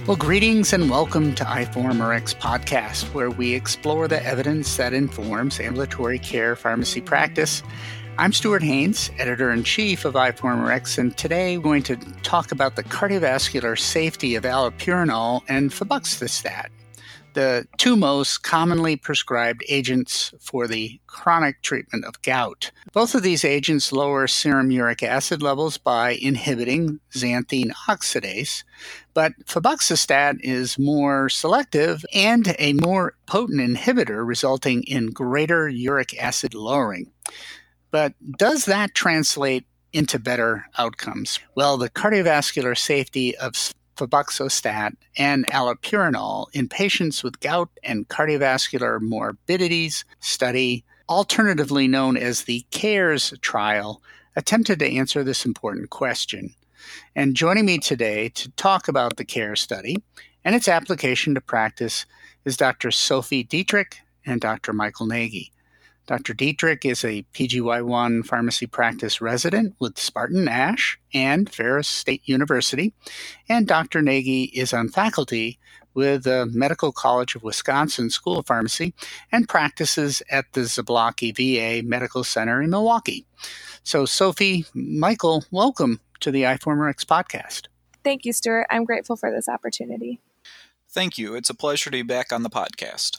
Well, greetings and welcome to iPharmRx podcast, where we explore the evidence that informs ambulatory care pharmacy practice. I'm Stuart Haynes, editor-in-chief of iPharmRx, and today we're going to talk about the cardiovascular safety of allopurinol and febuxostat, the two most commonly prescribed agents for the chronic treatment of gout. Both of these agents lower serum uric acid levels by inhibiting xanthine oxidase, but febuxostat is more selective and a more potent inhibitor, resulting in greater uric acid lowering. But does that translate into better outcomes? Well, the cardiovascular safety of febuxostat and allopurinol in patients with gout and cardiovascular morbidities study, alternatively known as the CARES trial, attempted to answer this important question. And joining me today to talk about the CARES study and its application to practice is Dr. Sophie Dietrich and Dr. Michael Nagy. Dr. Dietrich is a PGY1 pharmacy practice resident with Spartan-Nash and Ferris State University, and Dr. Nagy is on faculty with the Medical College of Wisconsin School of Pharmacy and practices at the Zablocki VA Medical Center in Milwaukee. So, Sophie, Michael, welcome to the iPharmRx podcast. Thank you, Stuart. I'm grateful for this opportunity. Thank you. It's a pleasure to be back on the podcast.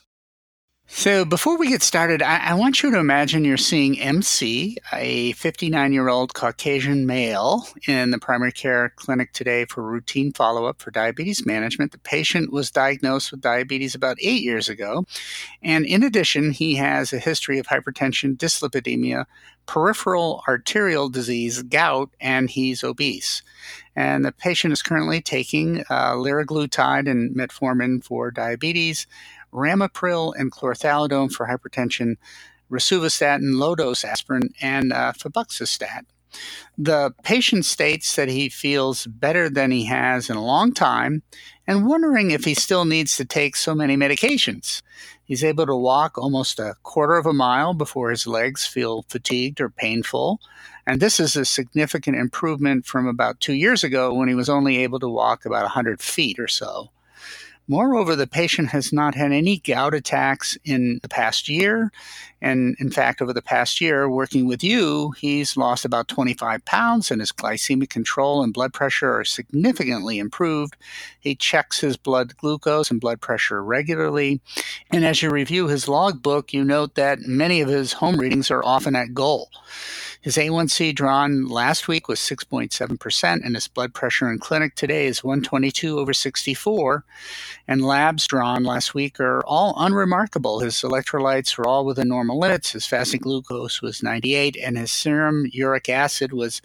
So before we get started, I want you to imagine you're seeing MC, a 59-year-old Caucasian male, in the primary care clinic today for routine follow-up for diabetes management. The patient was diagnosed with diabetes about 8 years ago. And in addition, he has a history of hypertension, dyslipidemia, peripheral arterial disease, gout, and he's obese. And the patient is currently taking liraglutide and metformin for diabetes, ramipril and chlorthalidone for hypertension, rosuvastatin, low-dose aspirin, and febuxostat. The patient states that he feels better than he has in a long time and wondering if he still needs to take so many medications. He's able to walk almost a quarter of a mile before his legs feel fatigued or painful. And this is a significant improvement from about 2 years ago when he was only able to walk about 100 feet or so. Moreover, the patient has not had any gout attacks in the past year. And in fact, over the past year, working with you, he's lost about 25 pounds and his glycemic control and blood pressure are significantly improved. He checks his blood glucose and blood pressure regularly. And as you review his logbook, you note that many of his home readings are often at goal. His A1C drawn last week was 6.7%, and his blood pressure in clinic today is 122/64. And labs drawn last week are all unremarkable. His electrolytes were all within normal limits. His fasting glucose was 98, and his serum uric acid was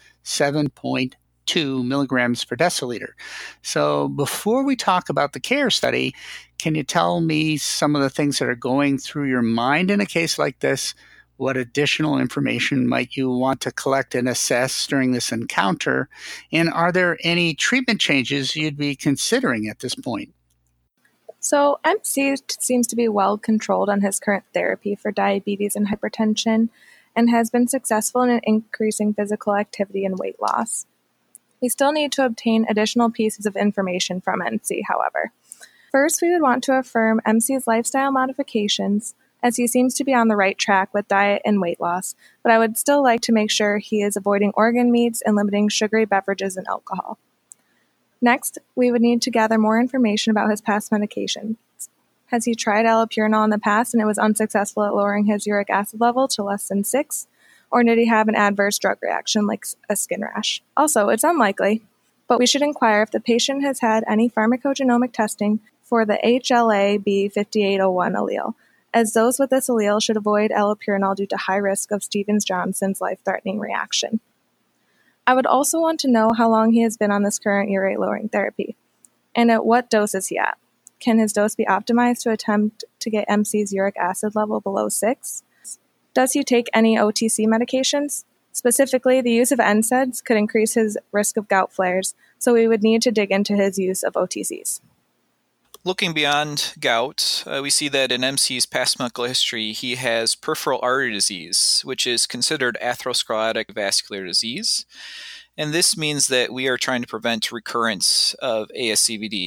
7.2 milligrams per deciliter. So before we talk about the CARE study, can you tell me some of the things that are going through your mind in a case like this? What additional information might you want to collect and assess during this encounter? And are there any treatment changes you'd be considering at this point? So MC seems to be well controlled on his current therapy for diabetes and hypertension and has been successful in increasing physical activity and weight loss. We still need to obtain additional pieces of information from MC, however. First, we would want to affirm MC's lifestyle modifications, as he seems to be on the right track with diet and weight loss, but I would still like to make sure he is avoiding organ meats and limiting sugary beverages and alcohol. Next, we would need to gather more information about his past medications. Has he tried allopurinol in the past and it was unsuccessful at lowering his uric acid level to less than 6? Or did he have an adverse drug reaction like a skin rash? Also, it's unlikely, but we should inquire if the patient has had any pharmacogenomic testing for the HLA-B5801 allele, as those with this allele should avoid allopurinol due to high risk of Stevens-Johnson's life-threatening reaction. I would also want to know how long he has been on this current urate-lowering therapy, and at what dose is he at. Can his dose be optimized to attempt to get MC's uric acid level below 6? Does he take any OTC medications? Specifically, the use of NSAIDs could increase his risk of gout flares, so we would need to dig into his use of OTCs. Looking beyond gout, we see that in MC's past medical history, he has peripheral artery disease, which is considered atherosclerotic vascular disease. And this means that we are trying to prevent recurrence of ASCVD.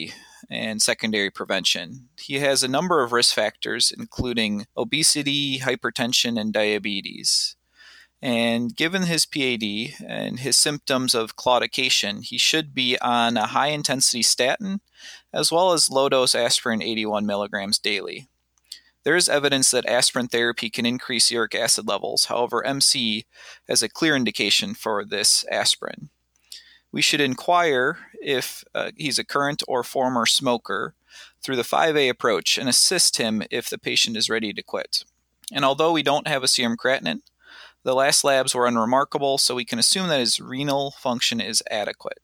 and secondary prevention. He has a number of risk factors, including obesity, hypertension, and diabetes. And given his PAD and his symptoms of claudication, he should be on a high-intensity statin as well as low-dose aspirin 81 milligrams daily. There is evidence that aspirin therapy can increase uric acid levels. However, MC has a clear indication for this aspirin. We should inquire if he's a current or former smoker through the 5A approach and assist him if the patient is ready to quit. And although we don't have a serum creatinine, the last labs were unremarkable, so we can assume that his renal function is adequate.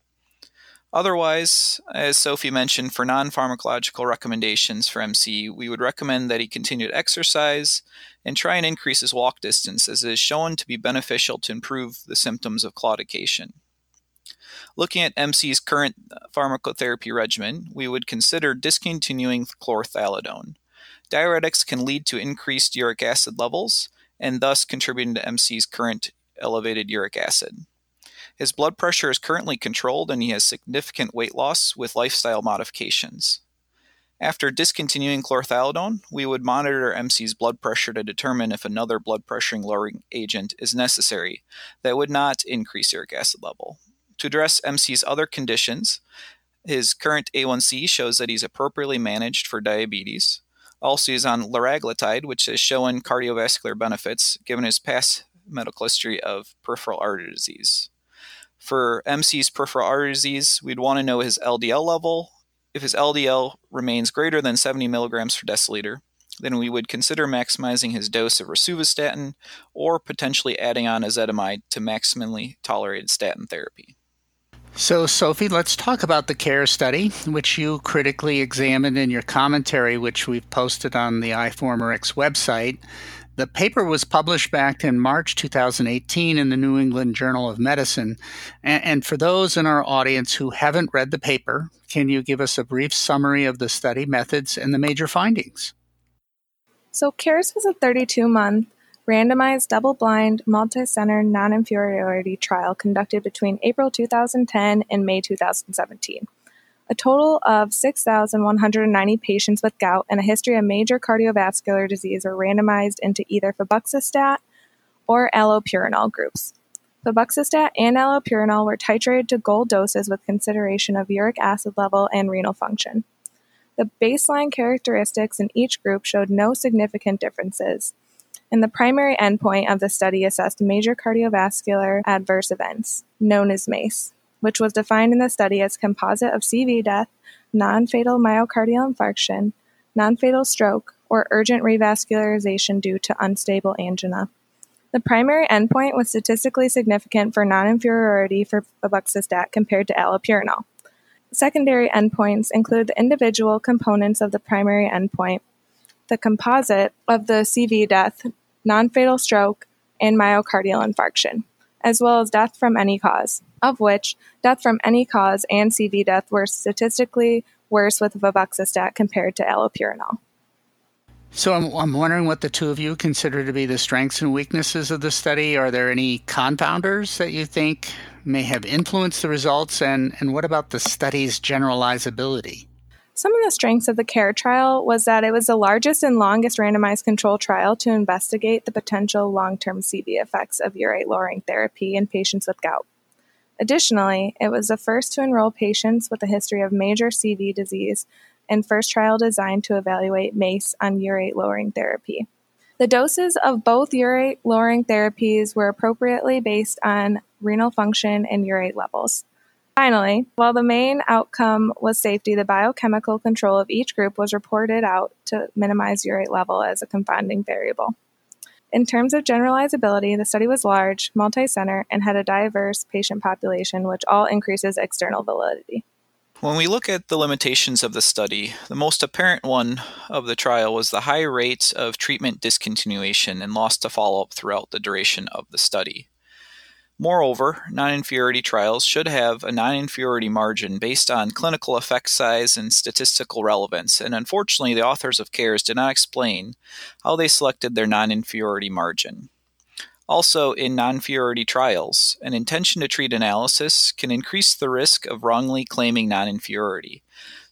Otherwise, as Sophie mentioned, for non-pharmacological recommendations for MC, we would recommend that he continue to exercise and try and increase his walk distance, as it is shown to be beneficial to improve the symptoms of claudication. Looking at MC's current pharmacotherapy regimen, we would consider discontinuing chlorthalidone. Diuretics can lead to increased uric acid levels, and thus contributing to MC's current elevated uric acid. His blood pressure is currently controlled and he has significant weight loss with lifestyle modifications. After discontinuing chlorthalidone, we would monitor MC's blood pressure to determine if another blood pressure lowering agent is necessary that would not increase uric acid level. To address MC's other conditions, his current A1C shows that he's appropriately managed for diabetes. Also, he's on liraglutide, which has shown cardiovascular benefits given his past medical history of peripheral artery disease. For MC's peripheral artery disease, we'd want to know his LDL level. If his LDL remains greater than 70 milligrams per deciliter, then we would consider maximizing his dose of rosuvastatin or potentially adding on ezetimibe to maximally tolerated statin therapy. So, Sophie, let's talk about the CARE study, which you critically examined in your commentary, which we've posted on the iForumRx website. The paper was published back in March 2018 in the New England Journal of Medicine. And for those in our audience who haven't read the paper, can you give us a brief summary of the study methods and the major findings? So CARES was a 32-month, randomized, double-blind, multi-center, non-inferiority trial conducted between April 2010 and May 2017. A total of 6,190 patients with gout and a history of major cardiovascular disease were randomized into either febuxostat or allopurinol groups. Febuxostat and allopurinol were titrated to goal doses with consideration of uric acid level and renal function. The baseline characteristics in each group showed no significant differences, and the primary endpoint of the study assessed major cardiovascular adverse events, known as MACE, which was defined in the study as composite of CV death, non-fatal myocardial infarction, non-fatal stroke, or urgent revascularization due to unstable angina. The primary endpoint was statistically significant for non-inferiority for febuxostat compared to allopurinol. Secondary endpoints include the individual components of the primary endpoint, the composite of the CV death, non-fatal stroke, and myocardial infarction, as well as death from any cause, of which death from any cause and CV death were statistically worse with febuxostat compared to allopurinol. So I'm wondering what the two of you consider to be the strengths and weaknesses of the study. Are there any confounders that you think may have influenced the results? And what about the study's generalizability? Some of the strengths of the CARE trial was that it was the largest and longest randomized control trial to investigate the potential long-term CV effects of urate-lowering therapy in patients with gout. Additionally, it was the first to enroll patients with a history of major CV disease and first trial designed to evaluate MACE on urate-lowering therapy. The doses of both urate-lowering therapies were appropriately based on renal function and urate levels. Finally, while the main outcome was safety, the biochemical control of each group was reported out to minimize urate level as a confounding variable. In terms of generalizability, the study was large, multi-center, and had a diverse patient population, which all increases external validity. When we look at the limitations of the study, the most apparent one of the trial was the high rate of treatment discontinuation and loss to follow-up throughout the duration of the study. Moreover, non-inferiority trials should have a non-inferiority margin based on clinical effect size and statistical relevance, and unfortunately the authors of CARES did not explain how they selected their non-inferiority margin. Also, in non-inferiority trials, an intention to treat analysis can increase the risk of wrongly claiming non-inferiority.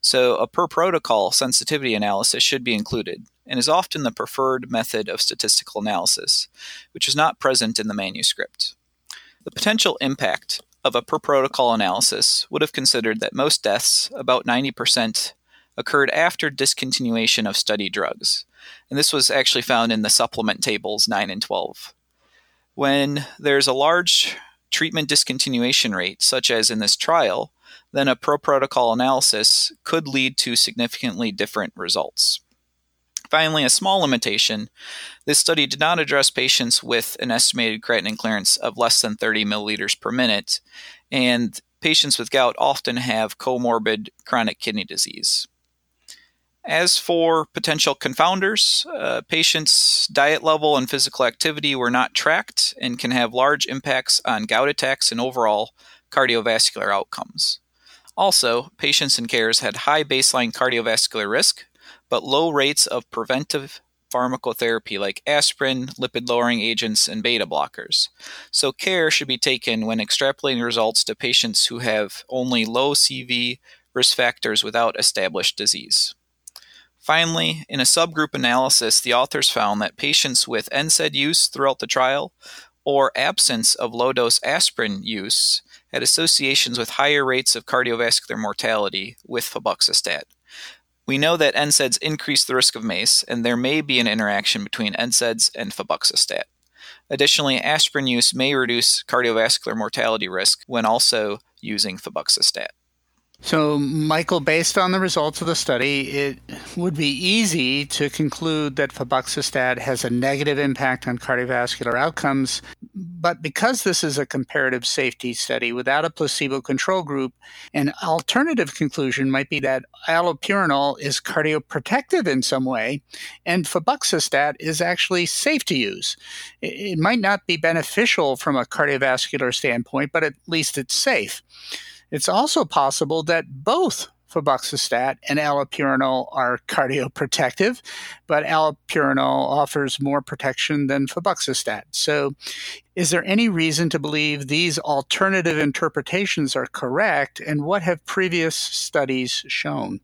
So a per-protocol sensitivity analysis should be included and is often the preferred method of statistical analysis, which is not present in the manuscript. The potential impact of a per-protocol analysis would have considered that most deaths, about 90%, occurred after discontinuation of study drugs, and this was actually found in the supplement tables 9 and 12. When there's a large treatment discontinuation rate, such as in this trial, then a per-protocol analysis could lead to significantly different results. Finally, a small limitation, this study did not address patients with an estimated creatinine clearance of less than 30 milliliters per minute, and patients with gout often have comorbid chronic kidney disease. As for potential confounders, patients' diet level and physical activity were not tracked and can have large impacts on gout attacks and overall cardiovascular outcomes. Also, patients and carers had high baseline cardiovascular risk, but low rates of preventive pharmacotherapy like aspirin, lipid-lowering agents, and beta blockers. So care should be taken when extrapolating results to patients who have only low CV risk factors without established disease. Finally, in a subgroup analysis, the authors found that patients with NSAID use throughout the trial or absence of low-dose aspirin use had associations with higher rates of cardiovascular mortality with febuxostat. We know that NSAIDs increase the risk of MACE, and there may be an interaction between NSAIDs and febuxostat. Additionally, aspirin use may reduce cardiovascular mortality risk when also using febuxostat. So, Michael, based on the results of the study, it would be easy to conclude that febuxostat has a negative impact on cardiovascular outcomes. But because this is a comparative safety study without a placebo control group, an alternative conclusion might be that allopurinol is cardioprotective in some way, and febuxostat is actually safe to use. It might not be beneficial from a cardiovascular standpoint, but at least it's safe. It's also possible that both febuxostat and allopurinol are cardioprotective, but allopurinol offers more protection than febuxostat. So is there any reason to believe these alternative interpretations are correct, and what have previous studies shown?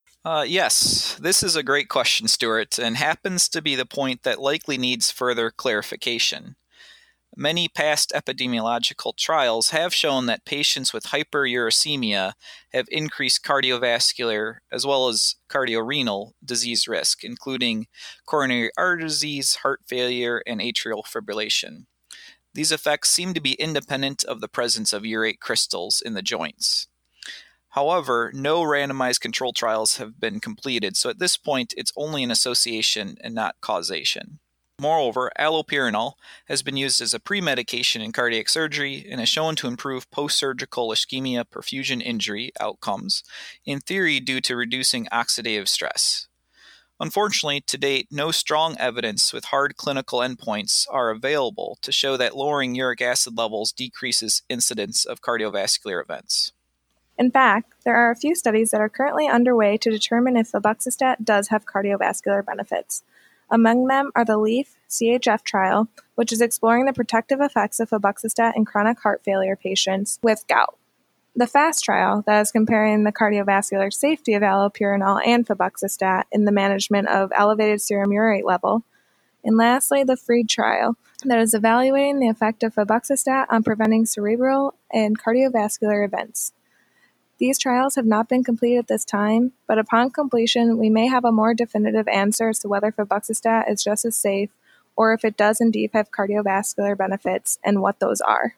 Yes, this is a great question, Stuart, and happens to be the point that likely needs further clarification. Many past epidemiological trials have shown that patients with hyperuricemia have increased cardiovascular as well as cardiorenal disease risk, including coronary artery disease, heart failure, and atrial fibrillation. These effects seem to be independent of the presence of urate crystals in the joints. However, no randomized control trials have been completed, so at this point it's only an association and not causation. Moreover, allopurinol has been used as a pre-medication in cardiac surgery and is shown to improve post-surgical ischemia perfusion injury outcomes, in theory due to reducing oxidative stress. Unfortunately, to date, no strong evidence with hard clinical endpoints are available to show that lowering uric acid levels decreases incidence of cardiovascular events. In fact, there are a few studies that are currently underway to determine if febuxostat does have cardiovascular benefits. Among them are the LEAF-CHF trial, which is exploring the protective effects of febuxostat in chronic heart failure patients with gout. The FAST trial, that is comparing the cardiovascular safety of allopurinol and febuxostat in the management of elevated serum urate level. And lastly, the FREED trial, that is evaluating the effect of febuxostat on preventing cerebral and cardiovascular events. These trials have not been completed at this time, but upon completion, we may have a more definitive answer as to whether febuxostat is just as safe or if it does indeed have cardiovascular benefits and what those are.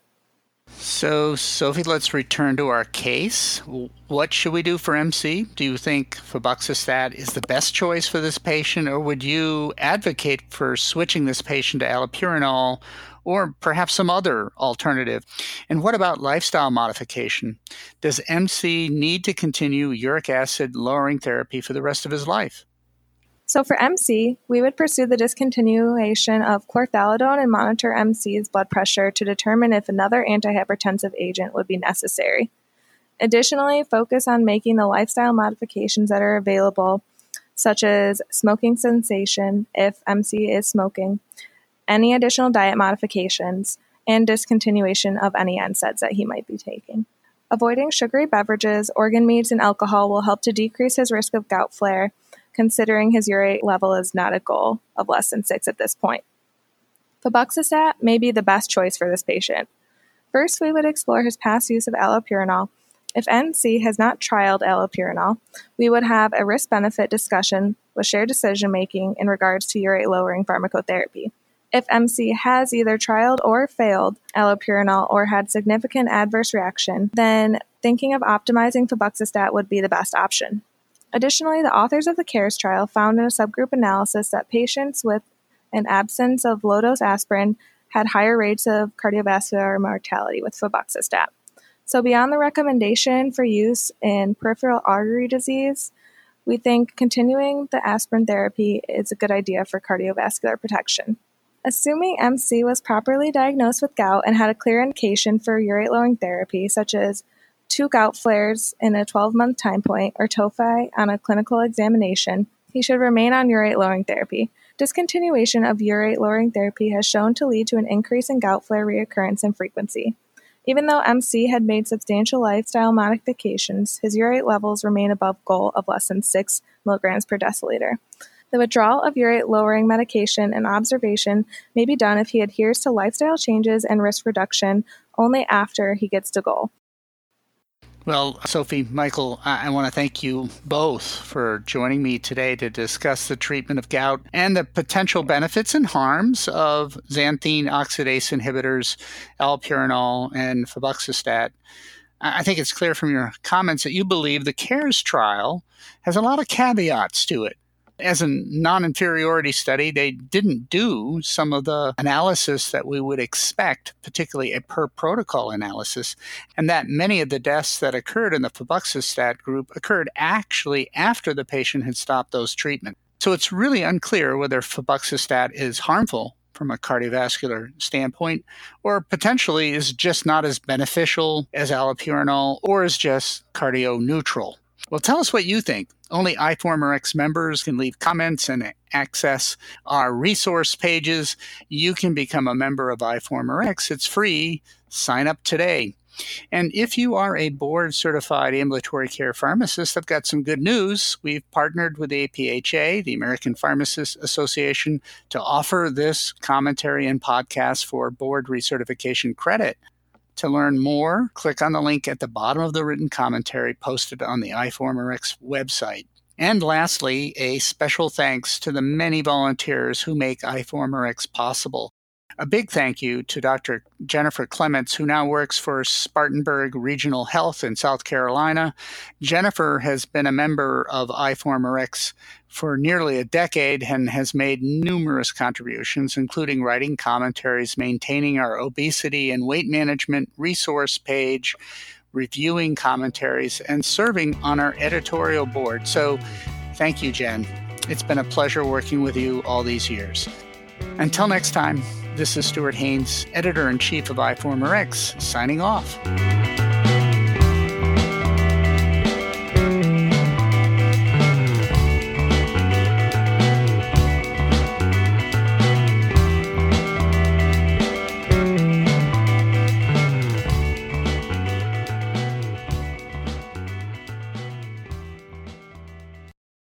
So, Sophie, let's return to our case. What should we do for MC? Do you think febuxostat is the best choice for this patient, or would you advocate for switching this patient to allopurinol or perhaps some other alternative? And what about lifestyle modification? Does MC need to continue uric acid lowering therapy for the rest of his life? So for MC, we would pursue the discontinuation of chlorthalidone and monitor MC's blood pressure to determine if another antihypertensive agent would be necessary. Additionally, focus on making the lifestyle modifications that are available, such as smoking cessation if MC is smoking, any additional diet modifications, and discontinuation of any NSAIDs that he might be taking. Avoiding sugary beverages, organ meats, and alcohol will help to decrease his risk of gout flare, considering his urate level is not a goal of less than 6 at this point. Febuxostat may be the best choice for this patient. First, we would explore his past use of allopurinol. If NC has not trialed allopurinol, we would have a risk-benefit discussion with shared decision-making in regards to urate-lowering pharmacotherapy. If MC has either trialed or failed allopurinol or had significant adverse reaction, then thinking of optimizing febuxostat would be the best option. Additionally, the authors of the CARES trial found in a subgroup analysis that patients with an absence of low-dose aspirin had higher rates of cardiovascular mortality with febuxostat. So beyond the recommendation for use in peripheral artery disease, we think continuing the aspirin therapy is a good idea for cardiovascular protection. Assuming MC was properly diagnosed with gout and had a clear indication for urate-lowering therapy, such as 2 gout flares in a 12-month time point or tophi on a clinical examination, he should remain on urate-lowering therapy. Discontinuation of urate-lowering therapy has shown to lead to an increase in gout flare reoccurrence and frequency. Even though MC had made substantial lifestyle modifications, his urate levels remain above goal of less than 6 milligrams per deciliter. The withdrawal of urate-lowering medication and observation may be done if he adheres to lifestyle changes and risk reduction only after he gets to goal. Well, Sophie, Michael, I want to thank you both for joining me today to discuss the treatment of gout and the potential benefits and harms of xanthine oxidase inhibitors, allopurinol, and febuxostat. I think it's clear from your comments that you believe the CARES trial has a lot of caveats to it. As a non-inferiority study, they didn't do some of the analysis that we would expect, particularly a per-protocol analysis, and that many of the deaths that occurred in the febuxostat group occurred actually after the patient had stopped those treatments. So it's really unclear whether febuxostat is harmful from a cardiovascular standpoint, or potentially is just not as beneficial as allopurinol, or is just cardio-neutral. Well, tell us what you think. Only iForumRx members can leave comments and access our resource pages. You can become a member of iForumRx. It's free. Sign up today. And if you are a board-certified ambulatory care pharmacist, I've got some good news. We've partnered with the APHA, the American Pharmacists Association, to offer this commentary and podcast for board recertification credit. To learn more, click on the link at the bottom of the written commentary posted on the iForumRx website. And lastly, a special thanks to the many volunteers who make iForumRx possible. A big thank you to Dr. Jennifer Clements, who now works for Spartanburg Regional Health in South Carolina. Jennifer has been a member of iForumRx for nearly a decade and has made numerous contributions, including writing commentaries, maintaining our obesity and weight management resource page, reviewing commentaries, and serving on our editorial board. So thank you, Jen. It's been a pleasure working with you all these years. Until next time, this is Stuart Haynes, Editor-in-Chief of iForumRx, signing off.